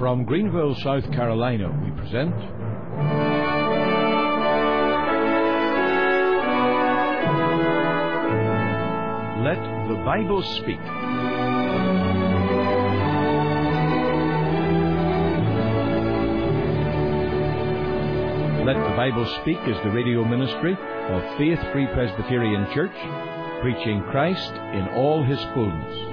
From Greenville, South Carolina, we present Let the Bible Speak. Let the Bible Speak is the radio ministry of Faith Free Presbyterian Church, preaching Christ in all His fullness.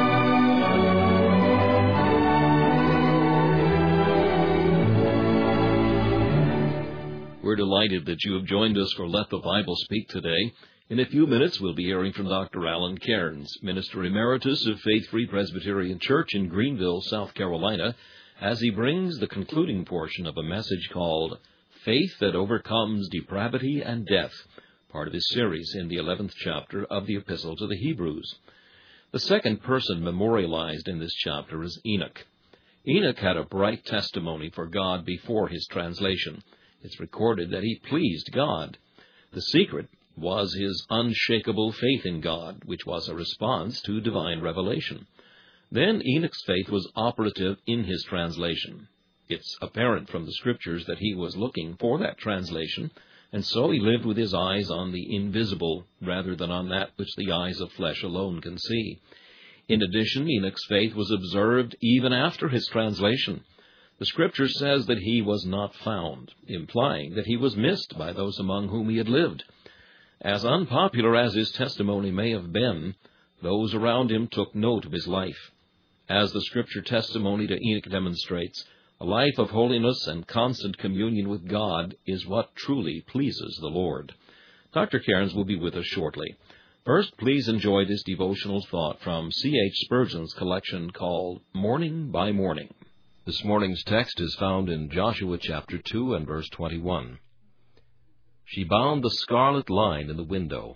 We're delighted that you have joined us for Let the Bible Speak today. In a few minutes, we'll be hearing from Dr. Alan Cairns, Minister Emeritus of Faith Free Presbyterian Church in Greenville, South Carolina, as he brings the concluding portion of a message called Faith That Overcomes Depravity and Death, part of his series in the 11th chapter of the Epistle to the Hebrews. The second person memorialized in this chapter is Enoch. Enoch had a bright testimony for God before his translation. It's recorded that he pleased God. The secret was his unshakable faith in God, which was a response to divine revelation. Then Enoch's faith was operative in his translation. It's apparent from the Scriptures that he was looking for that translation, and so he lived with his eyes on the invisible rather than on that which the eyes of flesh alone can see. In addition, Enoch's faith was observed even after his translation. The Scripture says that he was not found, implying that he was missed by those among whom he had lived. As unpopular as his testimony may have been, those around him took note of his life. As the Scripture testimony to Enoch demonstrates, a life of holiness and constant communion with God is what truly pleases the Lord. Dr. Cairns will be with us shortly. First, please enjoy this devotional thought from C.H. Spurgeon's collection called Morning by Morning. This morning's text is found in Joshua chapter 2 and verse 21. She bound the scarlet line in the window.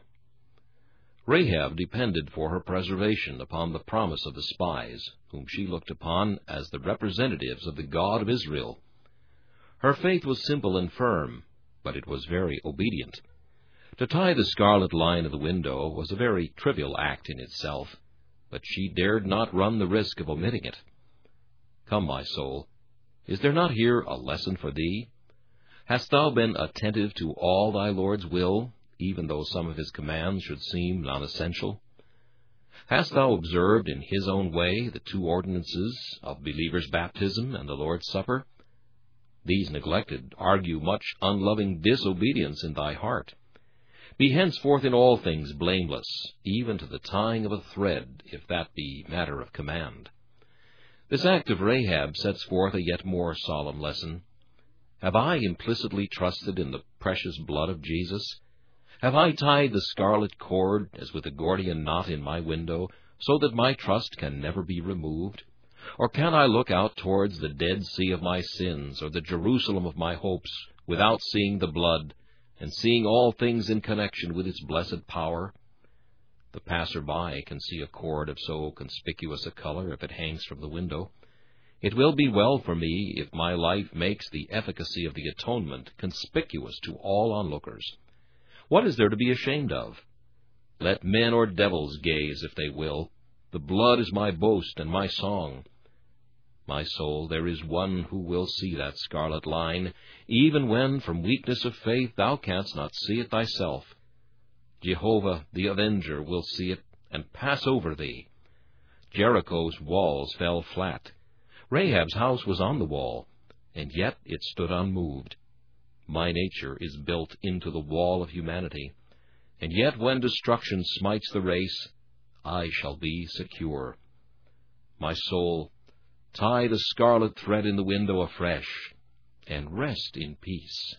Rahab depended for her preservation upon the promise of the spies, whom she looked upon as the representatives of the God of Israel. Her faith was simple and firm, but it was very obedient. To tie the scarlet line of the window was a very trivial act in itself, but she dared not run the risk of omitting it. Come, my soul, is there not here a lesson for thee? Hast thou been attentive to all thy Lord's will, even though some of his commands should seem non-essential? Hast thou observed in his own way the two ordinances of believers' baptism and the Lord's Supper? These neglected argue much unloving disobedience in thy heart. Be henceforth in all things blameless, even to the tying of a thread, if that be matter of command. This act of Rahab sets forth a yet more solemn lesson. Have I implicitly trusted in the precious blood of Jesus? Have I tied the scarlet cord, as with a Gordian knot in my window, so that my trust can never be removed? Or can I look out towards the Dead Sea of my sins, or the Jerusalem of my hopes, without seeing the blood, and seeing all things in connection with its blessed power? The passer-by can see a cord of so conspicuous a color if it hangs from the window. It will be well for me if my life makes the efficacy of the atonement conspicuous to all onlookers. What is there to be ashamed of? Let men or devils gaze if they will. The blood is my boast and my song. My soul, there is one who will see that scarlet line, even when from weakness of faith thou canst not see it thyself. Jehovah, the Avenger, will see it and pass over thee. Jericho's walls fell flat. Rahab's house was on the wall, and yet it stood unmoved. My nature is built into the wall of humanity, and yet when destruction smites the race, I shall be secure. My soul, tie the scarlet thread in the window afresh, and rest in peace.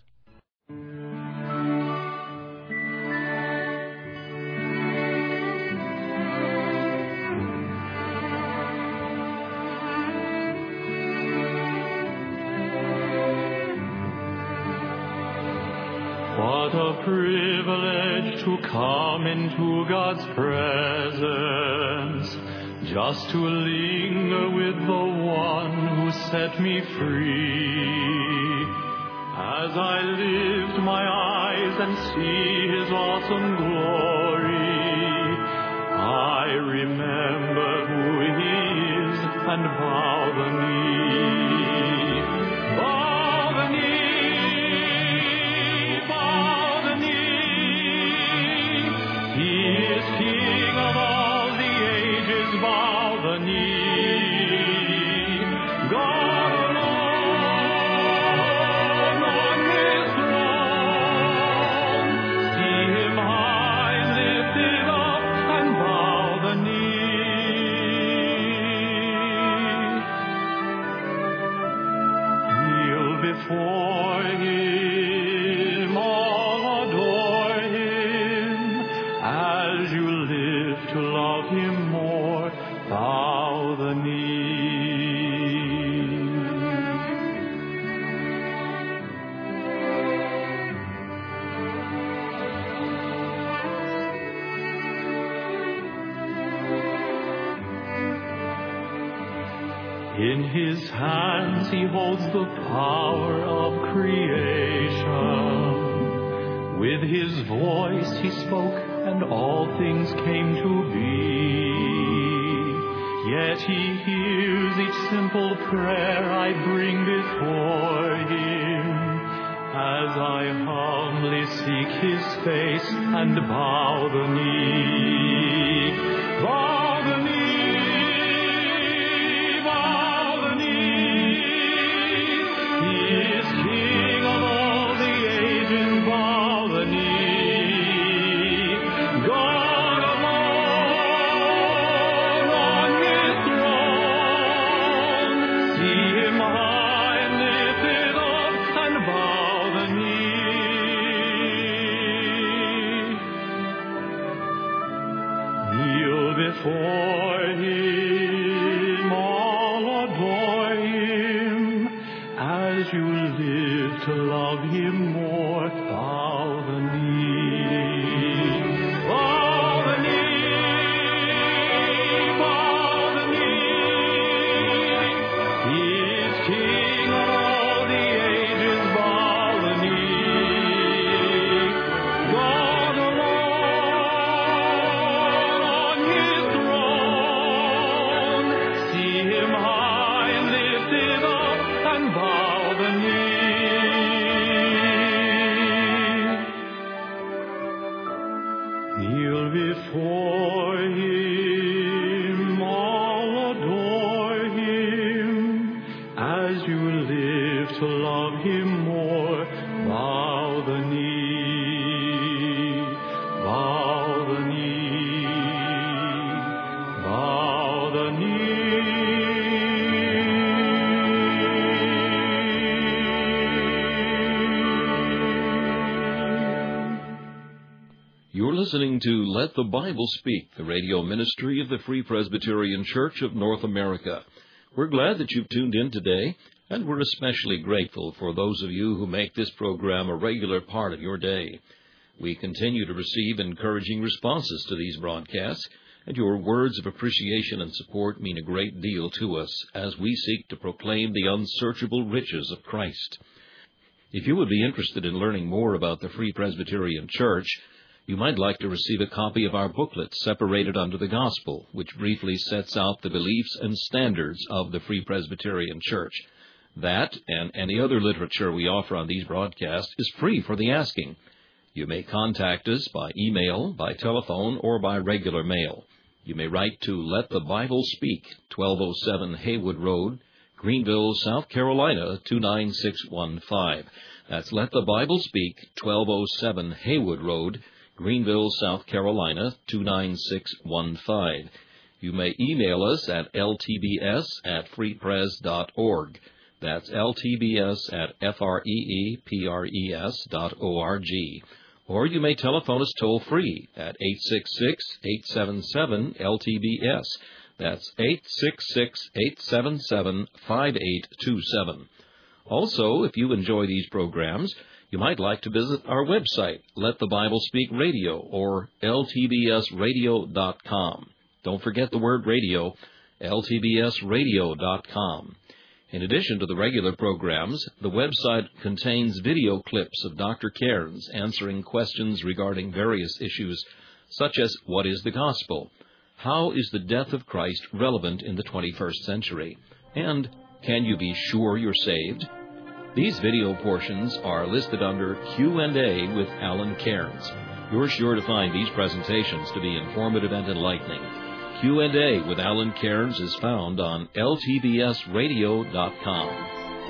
What a privilege to come into God's presence, just to linger with the one who set me free. As I lift my eyes and see his awesome glory, I remember who he is and bow the knee. Bow the knee, bow the knee. He is King of all the ages, bow the knee. God alone on his throne. See him high lifted up and bow the knee. Kneel before him, all adore him. As you live to love him more, bow the knee. In his hands he holds the power of creation. With his voice he spoke, and all things came to be. Yet he hears each simple prayer I bring before him, as I humbly seek his face and bow the knee. Bow the knee, bow the knee. He is King of all the ages, bow the knee. God alone on his throne. See him high and lifted up and bow the knee. Kneel before him, all adore him. As you live to love him more, bow the knee. Bow the knee, bow the knee. He is King of all the ages, bow the knee. God alone on his throne. See him high and lifted up and bow the knee. Kneel before him, all adore him. As you live to love him more, bow the knee. Bow the knee. Bow the knee. You're listening to Let the Bible Speak, the radio ministry of the Free Presbyterian Church of North America. We're glad that you've tuned in today, and we're especially grateful for those of you who make this program a regular part of your day. We continue to receive encouraging responses to these broadcasts, and your words of appreciation and support mean a great deal to us as we seek to proclaim the unsearchable riches of Christ. If you would be interested in learning more about the Free Presbyterian Church, you might like to receive a copy of our booklet, Separated Unto the Gospel, which briefly sets out the beliefs and standards of the Free Presbyterian Church. That, and any other literature we offer on these broadcasts, is free for the asking. You may contact us by email, by telephone, or by regular mail. You may write to Let the Bible Speak, 1207 Haywood Road, Greenville, South Carolina, 29615. That's Let the Bible Speak, 1207 Haywood Road, Greenville, South Carolina, 29615. You may email us at ltbs@freepres.org. That's ltbs@freepres.org. Or you may telephone us toll-free at 866-877-LTBS. That's 866-877-5827. Also, if you enjoy these programs, you might like to visit our website, Let the Bible Speak Radio, or ltbsradio.com. Don't forget the word radio, ltbsradio.com. In addition to the regular programs, the website contains video clips of Dr. Cairns answering questions regarding various issues, such as what is the gospel, How is the death of Christ relevant in the 21st century? And can you be sure you're saved? These video portions are listed under Q&A with Alan Cairns. You're sure to find these presentations to be informative and enlightening. Q&A with Alan Cairns is found on ltbsradio.com.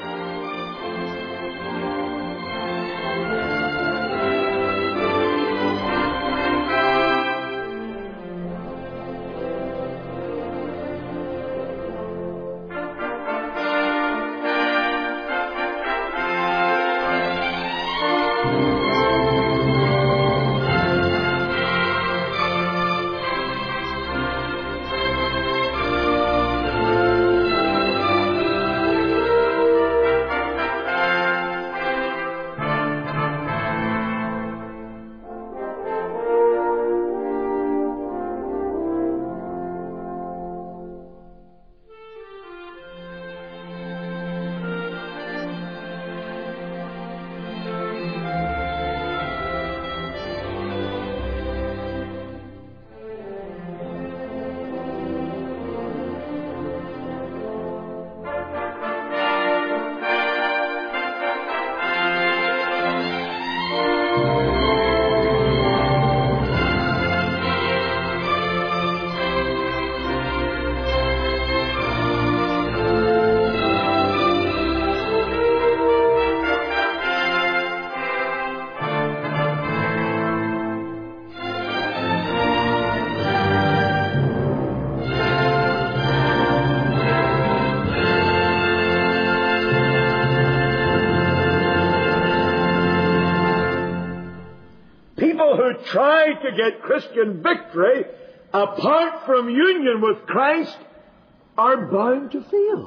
Try to get Christian victory apart from union with Christ are bound to fail,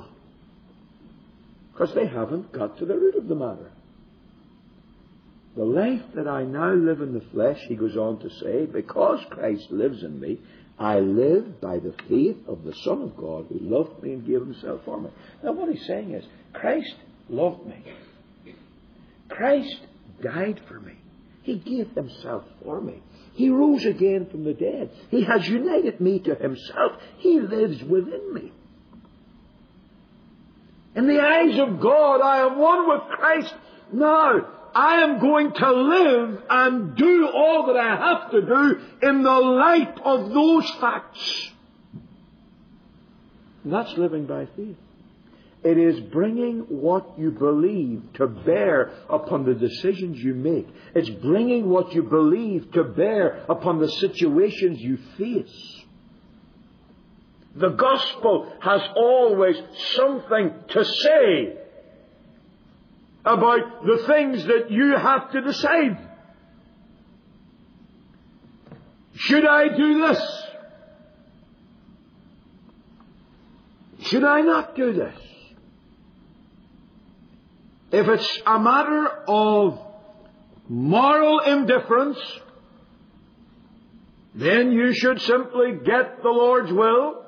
because they haven't got to the root of the matter. The life that I now live in the flesh, he goes on to say, because Christ lives in me, I live by the faith of the Son of God who loved me and gave himself for me. Now what he's saying is, Christ loved me. Christ died for me. He gave himself for me. He rose again from the dead. He has united me to himself. He lives within me. In the eyes of God, I am one with Christ. Now, I am going to live and do all that I have to do in the light of those facts. And that's living by faith. It is bringing what you believe to bear upon the decisions you make. It's bringing what you believe to bear upon the situations you face. The gospel has always something to say about the things that you have to decide. Should I do this? Should I not do this? If it's a matter of moral indifference, then you should simply get the Lord's will.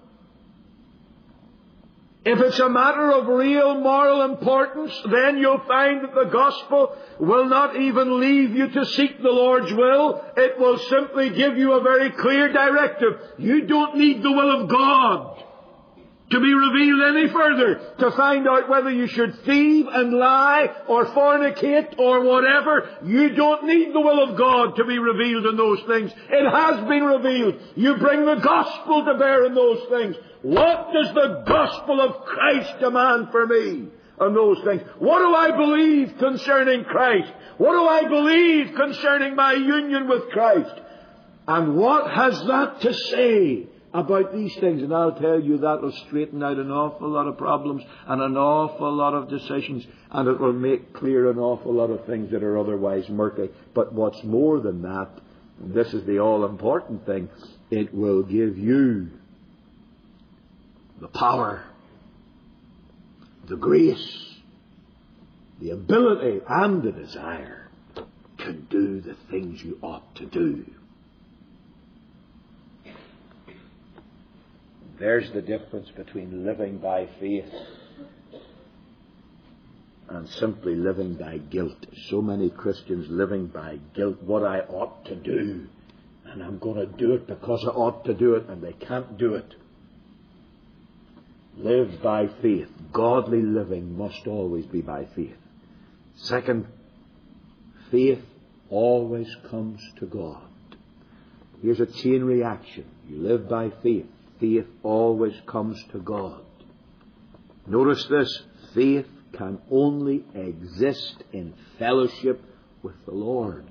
If it's a matter of real moral importance, then you'll find that the gospel will not even leave you to seek the Lord's will. It will simply give you a very clear directive. You don't need the will of God to be revealed any further to find out whether you should thieve and lie or fornicate or whatever. You don't need the will of God to be revealed in those things. It has been revealed. You bring the gospel to bear in those things. What does the gospel of Christ demand for me on those things? What do I believe concerning Christ? What do I believe concerning my union with Christ? And what has that to say about these things? And I'll tell you, that will straighten out an awful lot of problems and an awful lot of decisions, and it will make clear an awful lot of things that are otherwise murky. But what's more than that, and this is the all-important thing, it will give you the power, the grace, the ability and the desire to do the things you ought to do. There's the difference between living by faith and simply living by guilt. So many Christians living by guilt, what I ought to do. and I'm going to do it because I ought to do it, and they can't do it. Live by faith. Godly living must always be by faith. Second, faith always comes to God. Here's a chain reaction. You live by faith. Faith always comes to God. Notice this. Faith can only exist in fellowship with the Lord.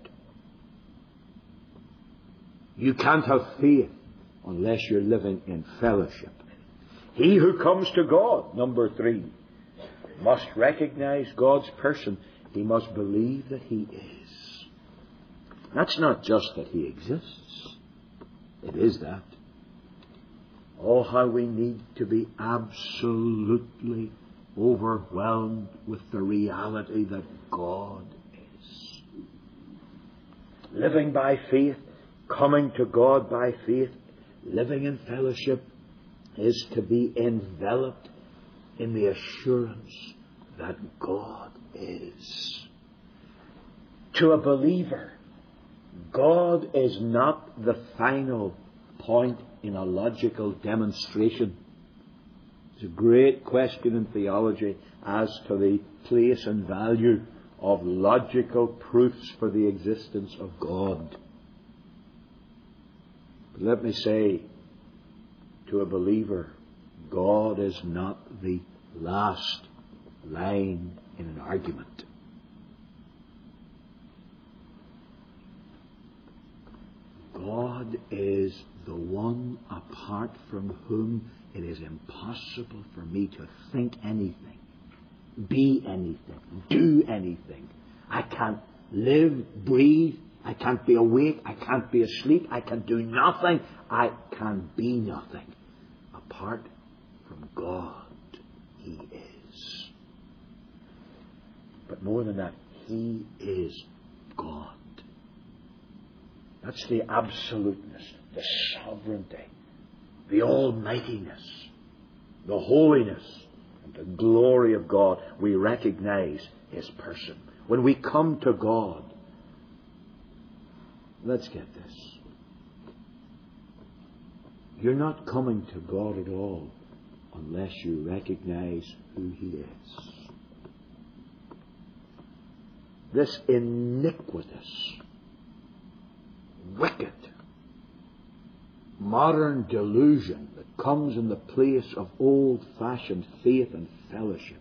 You can't have faith unless you're living in fellowship. He who comes to God, number 3, must recognize God's person. He must believe that He is. That's not just that He exists. It is that. Oh, how we need to be absolutely overwhelmed with the reality that God is. Living by faith, coming to God by faith, living in fellowship is to be enveloped in the assurance that God is. To a believer, God is not the final point in a logical demonstration. It's a great question in theology as to the place and value of logical proofs for the existence of God. But let me say, to a believer, God is not the last line in an argument. God is the one apart from whom it is impossible for me to think anything, be anything, do anything. I can't live, breathe. I can't be awake. I can't be asleep. I can do nothing. I can be nothing. Apart from God, He is. But more than that, He is God. That's the absoluteness, the sovereignty, the almightiness, the holiness, and the glory of God. We recognize His person. When we come to God, let's get this. You're not coming to God at all unless you recognize who He is. This iniquitous, wicked, modern delusion that comes in the place of old-fashioned faith and fellowship.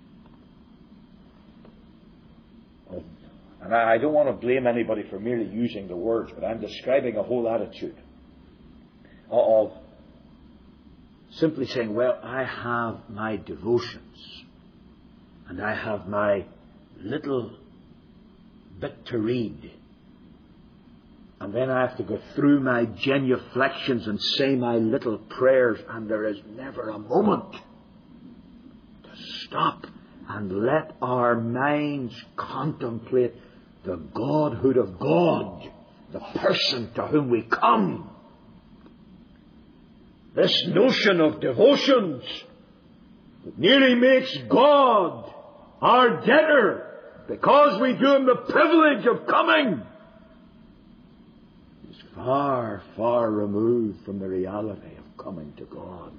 And I don't want to blame anybody for merely using the words, but I'm describing a whole attitude of simply saying, well, I have my devotions and I have my little bit to read, and then I have to go through my genuflections and say my little prayers, and there is never a moment to stop and let our minds contemplate the Godhood of God, the person to whom we come. This notion of devotions that nearly makes God our debtor because we do Him the privilege of coming is far, far removed from the reality of coming to God.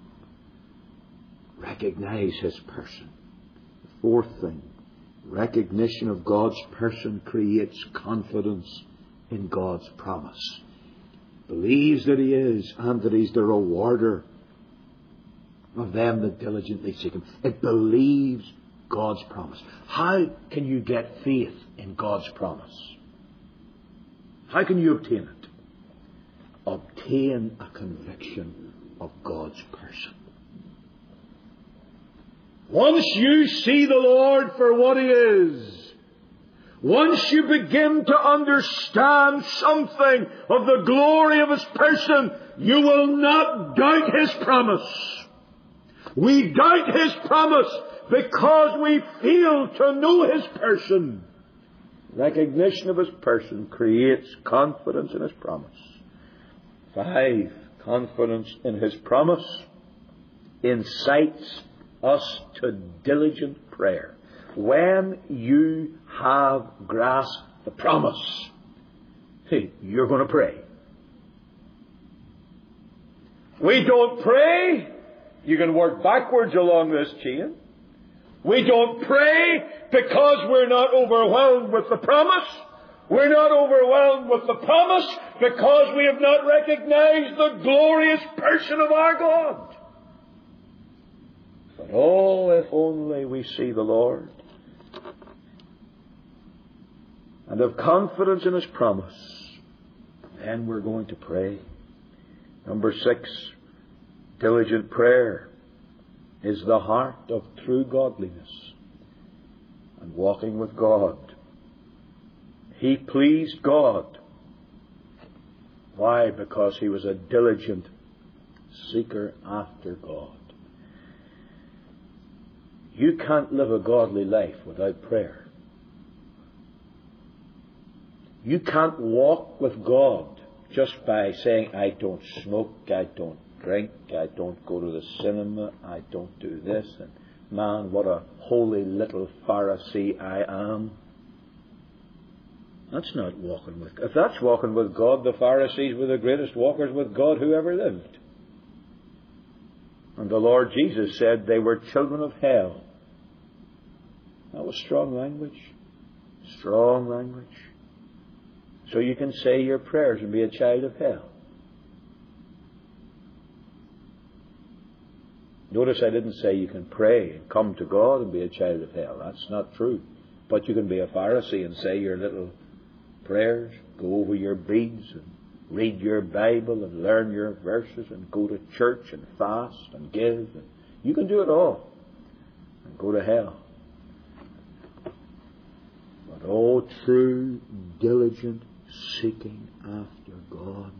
Recognize His person. The fourth thing, recognition of God's person creates confidence in God's promise. Believes that He is and that He's the rewarder of them that diligently seek Him. It believes God's promise. How can you get faith in God's promise? How can you obtain it? Obtain a conviction of God's person. Once you see the Lord for what He is, once you begin to understand something of the glory of His person, you will not doubt His promise. We doubt His promise because we fail to know His person. Recognition of His person creates confidence in His promise. 5, confidence in His promise incites us to diligent prayer. When you have grasped the promise, you're going to pray. We don't pray. You can work backwards along this chain. We don't pray because we're not overwhelmed with the promise. We're not overwhelmed with the promise because we have not recognized the glorious person of our God. But oh, if only we see the Lord and have confidence in His promise, then we're going to pray. Number 6, diligent prayer is the heart of true godliness and walking with God. He pleased God. Why? Because he was a diligent seeker after God. You can't live a godly life without prayer. You can't walk with God just by saying, I don't smoke, I don't drink, I don't go to the cinema, I don't do this, and man, what a holy little Pharisee I am. That's not walking with God. If that's walking with God, the Pharisees were the greatest walkers with God who ever lived. And the Lord Jesus said they were children of hell. That was strong language. Strong language. So you can say your prayers and be a child of hell. Notice I didn't say you can pray and come to God and be a child of hell. That's not true. But you can be a Pharisee and say your little prayers, go over your beads and read your Bible and learn your verses and go to church and fast and give. And you can do it all and go to hell. But oh, true, diligent seeking after God.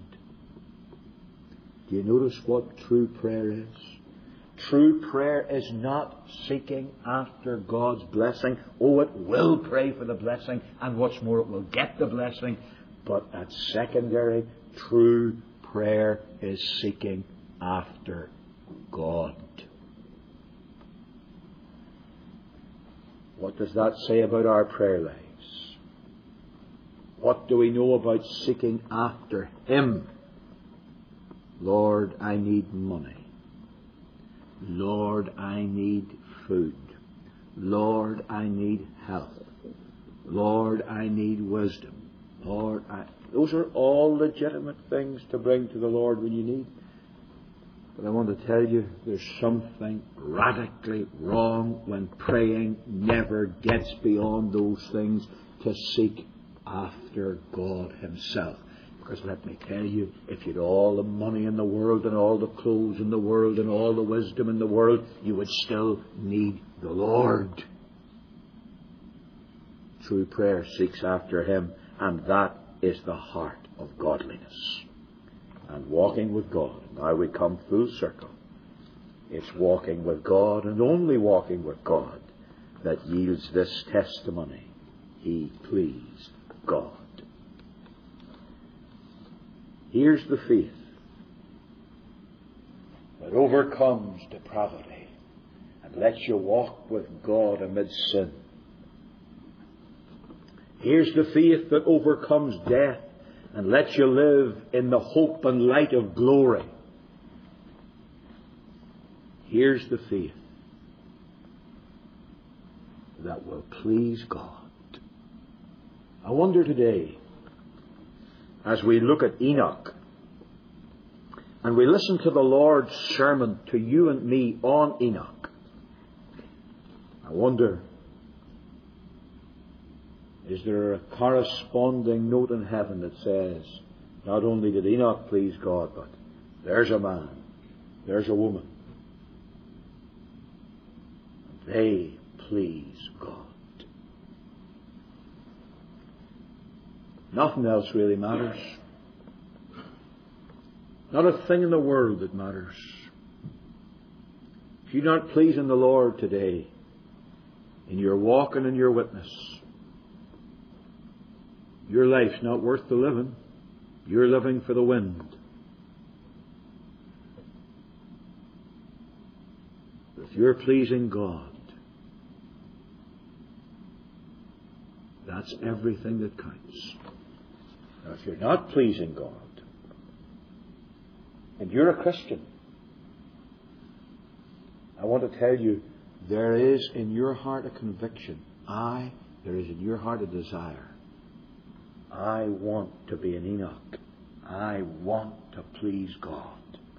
Do you notice what true prayer is? True prayer is not seeking after God's blessing. Oh, it will pray for the blessing, and what's more, it will get the blessing. But at secondary, true prayer is seeking after God. What does that say about our prayer lives? What do we know about seeking after Him? Lord, I need money. Lord, I need food. Lord, I need health. Lord, I need wisdom. Lord, those are all legitimate things to bring to the Lord when you need. But I want to tell you, there's something radically wrong when praying never gets beyond those things to seek after God Himself. Because let me tell you, if you had all the money in the world and all the clothes in the world and all the wisdom in the world, you would still need the Lord. True prayer seeks after Him, and that is the heart of godliness. And walking with God. Now we come full circle. It's walking with God and only walking with God that yields this testimony. He pleased God. Here's the faith that overcomes depravity and lets you walk with God amid sin. Here's the faith that overcomes death and lets you live in the hope and light of glory. Here's the faith that will please God. I wonder today, as we look at Enoch, and we listen to the Lord's sermon to you and me on Enoch, I wonder, is there a corresponding note in heaven that says, not only did Enoch please God, but there's a man, there's a woman, they please God. Nothing else really matters. Not a thing in the world that matters. If you're not pleasing the Lord today, in your walk and in your witness, your life's not worth the living. You're living for the wind. If you're pleasing God, that's everything that counts. Now, if you're not pleasing God, and you're a Christian, I want to tell you, there is in your heart a conviction. There is in your heart a desire. I want to be an Enoch. I want to please God.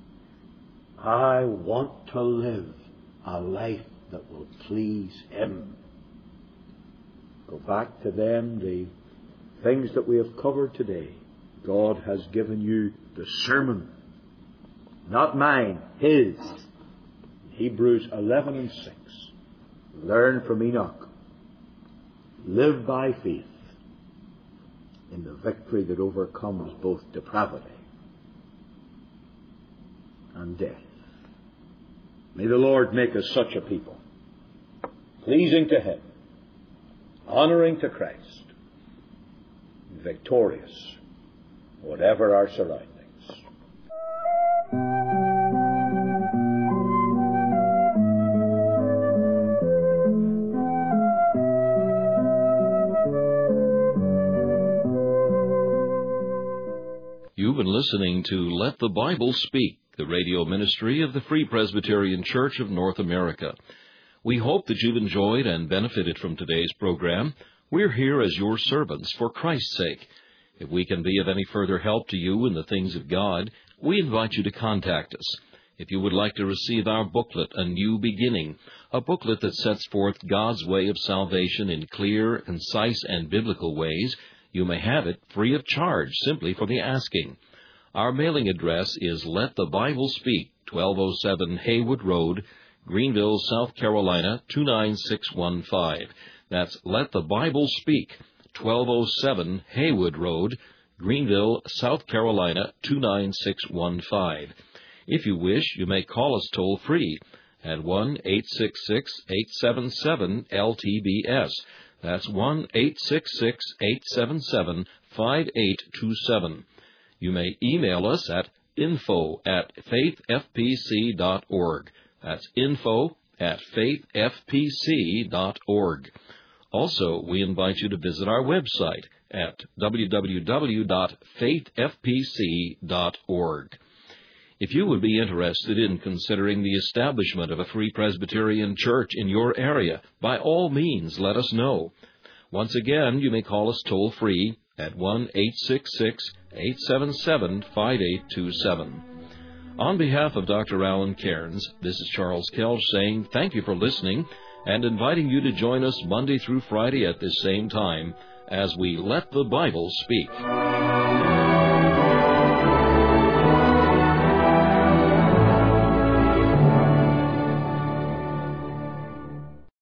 I want to live a life that will please Him. Go back to them, the things that we have covered today. God has given you the sermon. Not mine, His. Hebrews 11 and 6. Learn from Enoch. Live by faith in the victory that overcomes both depravity and death. May the Lord make us such a people, pleasing to Him, honoring to Christ, victorious, whatever our surroundings. You've been listening to Let the Bible Speak, the radio ministry of the Free Presbyterian Church of North America. We hope that you've enjoyed and benefited from today's program. We're here as your servants for Christ's sake. If we can be of any further help to you in the things of God, we invite you to contact us. If you would like to receive our booklet, A New Beginning, a booklet that sets forth God's way of salvation in clear, concise, and biblical ways, you may have it free of charge, simply for the asking. Our mailing address is Let the Bible Speak, 1207 Haywood Road, Greenville, South Carolina, 29615. That's Let the Bible Speak, 1207 Haywood Road, Greenville, South Carolina, 29615. If you wish, you may call us toll-free at 1-866-877-LTBS. That's 1-866-877-5827. You may email us at info@faithfpc.org. That's info@faithfpc.org. Also, we invite you to visit our website at www.faithfpc.org. If you would be interested in considering the establishment of a Free Presbyterian Church in your area, by all means, let us know. Once again, you may call us toll-free at 1-866-877-5827. On behalf of Dr. Alan Cairns, this is Charles Kelch saying thank you for listening and inviting you to join us Monday through Friday at this same time as we Let the Bible Speak.